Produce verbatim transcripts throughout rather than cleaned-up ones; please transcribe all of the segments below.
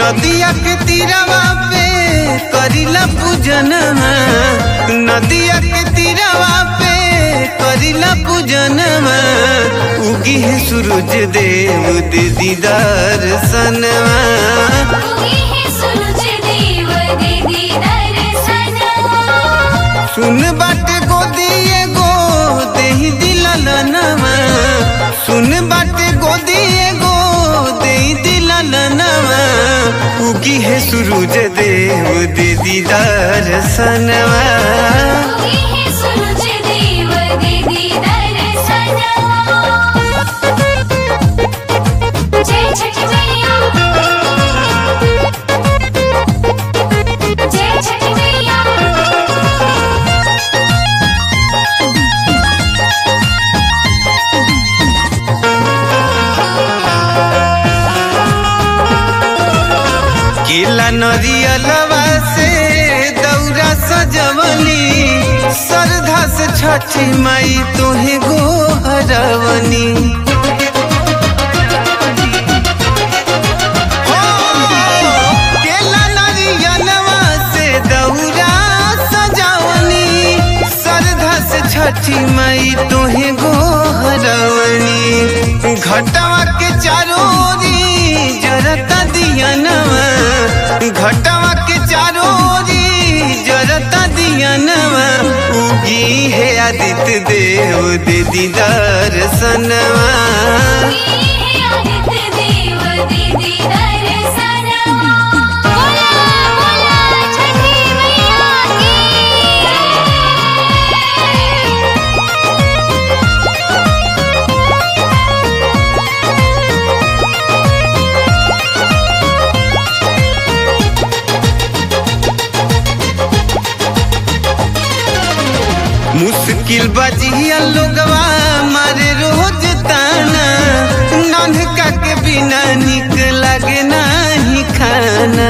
नदिया के तीरवा पे करिला पूजनमा, नदिया के तीरवा पे करिला पूजनमा। उगी है सूरज देव दे दीदार सनवा, उगी है सूरज देव दे दीदार सनवा। सुन बाटे गोदी एगो देहि दिललनवा, सुन बाटे गोदी एगो देहि दिललनवा। उगी है सूरज देव दे दीदार सनवा, उगी है सूरज देव दे दीदार सनवा। जय छठ मैया, जय छठ मैया। केला नरियलवा से दौरा सजवनी, श्रद्धा से छठी माई तोहे गोहरवनी। हो, केला नरियलवा से दौरा सजवनी, श्रद्धा से छठी माई तोहे गोहरवनी। घटवा के चारों ओरी जरता दियनवा, घटवा के चारों ओरी जरता दियनवा। उगी है आदित्य देव दे दीदार सनवा, उगी है आदित्य देव दे दीदार सनवा। बोला बोला छठी मैया की। मुश्किल बजिया लोगवा मारे रोज ताना, नन्हका के बिना निक लगे नाही खाना।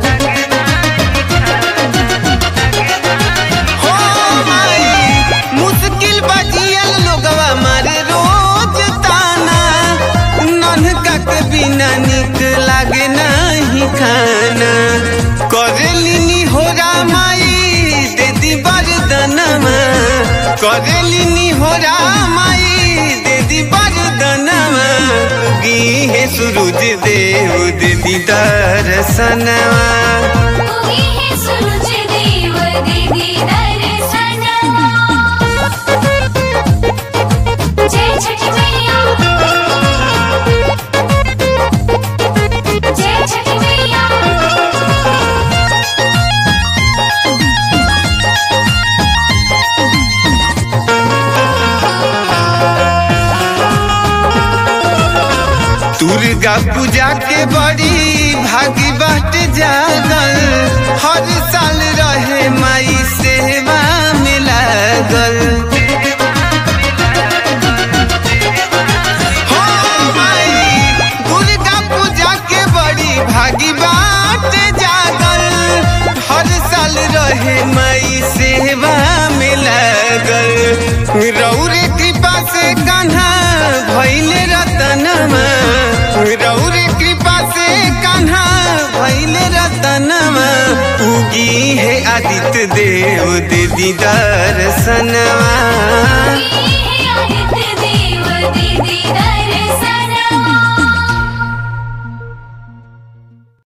हो माई, मुश्किल बजिया लोगवा मारे रोज ताना, नन्हका के बिना निक लगे नाही खाना। करेलिनी हो रामाई दे दी बरदनमा, करेलिनी हो रामाई दे दी बरदनमा। उगी है सूरज देव दे दीदार सनवा, उगी है सूरज देव दे दीदार सनवा। जय छठ मैया, जय छठ मैया। दुर्गा पूजा के बड़ी भागी बाट जागल, हर साल रहे माई सेवा में लागल। हो माई, दुर्गा पूजा के बड़ी भागी बाट जागल, हर साल रहे माई सेवा में लागल। रौरे कृपा से कान्हा भइले रतनमा, रौरे कृपा से कान्हा भइले रतनमा। उगी है आदित्य देव दे दीदार सनवा,